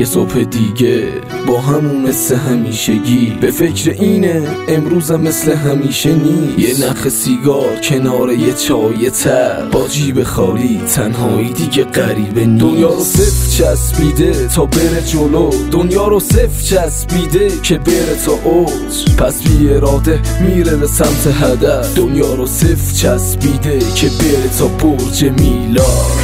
یه صبح دیگه با همون مثل همیشگی، به فکر اینه امروزم مثل همیشه نیست. یه نخ سیگار کنار یه چای تر، با جیب خالی تنهایی دیگه غریبه نیست. دنیا رو صفر چسبیده تا بره جلو، دنیا رو صفر چسبیده که بره تا اوج، پس بی اراده میره به سمت هدف. دنیا رو صفر چسبیده که بره تا برج میلاد.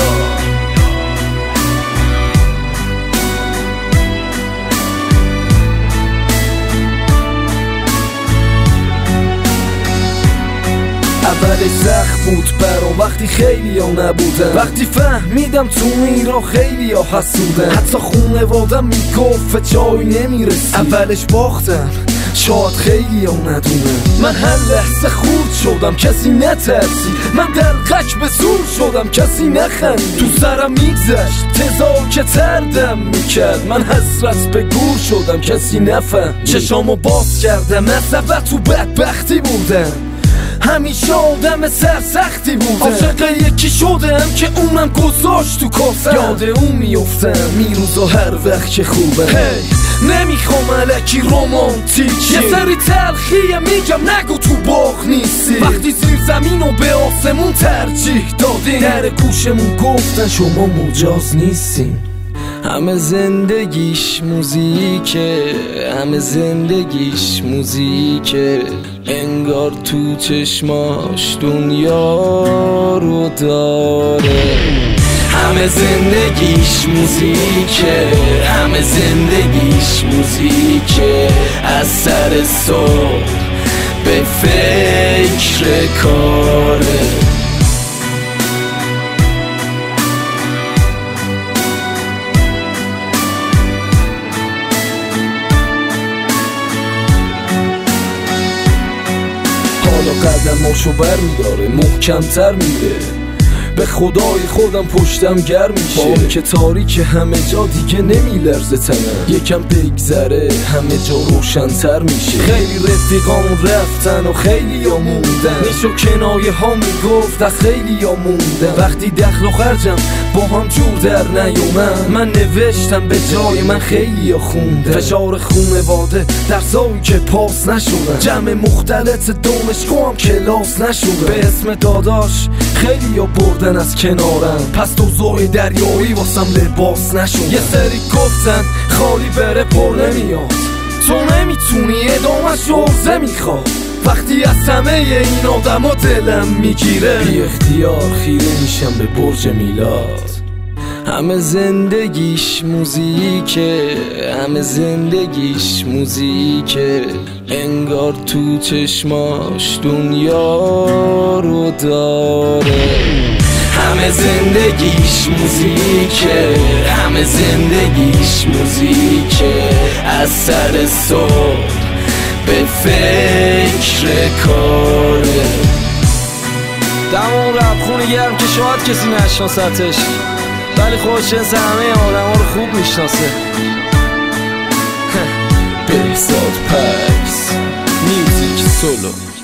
اولش سخت بود برام وقتی خیلی ها نبودن، وقتی فهمیدم تو این را خیلی ها حسودن، حتی خونوادم میگفت جایی نمیرسی. اولش باختم شاید خیلی ها ندونم، من هر لحظه خورد شدم کسی نترسی، من دلقک به زور شدم کسی نخند، تو سرم میگذشت تزار که تردم میکرد، من حسرت به گور شدم کسی نفهم. چشامو باز کردم از اول تو بدبختی بودم، همیشه آدم سرسختی بودم، عاشق یکی شدم که اونم گذاشت تو کاسم، یاد اون میفتم میروزا هر وقت که خوبم. نمیخوام الکی رومانتیکی، یه سری تلخیه میگم نگو تو باغ نیستی، وقتی زیر زمین و به آسمون ترجیح دادیم، در گوشمون گفتن شما مجاز نیستین. همه زندگیش موزیکه، همه زندگیش موزیکه، انگار تو چشماش دنیا رو داره. همه زندگیش موزیکه، همه زندگیش موزیکه، از سر صبح به فکر کاره. قدماشو بر میداره محکمتر میره، به خدای خودم پشتم گرم میشه، با اون که تاریک همه جا دیگه نمیلرزه تنم، یکم بگذره همه جا روشن‌تر میشه. خیلی رفیقامون رفتن و خیلی ها موندن، نیش و کنایه ها میگفت از خیلی ها موندن، وقتی دخل و خرجم با هم جور در نیومد، من نوشتم به جای من خیلی ها خوندن، فشار خونواده درسایی که پاس نشدن، جمع مختلط دانشگاه هم کلاس نشدن، به اسم داداش خیلی ها بردن از کنارم، پس دوزای دریایی واسم لباس نشد. یه سری گفتن خالی بره پر نمیاد، تو نمیتونی ادامه‌ش عرضه میخواد، وقتی از همه این آدم ها دلم میگیره، بی اختیار خیره میشم به برج میلاد. همه زندگیش موزیکه، همه زندگیش موزیکه، انگار تو چشماش دنیا رو داره. همه زندگیش موزیکه، همه زندگیش موزیکه، از سر صبح به فکر کاره. دم اون ربخون گرم که شاید کسی نشناستش، ولی خوششنس همه آدم ها رو خوب میشناسه. بهزاد پرس میوزیک سولو.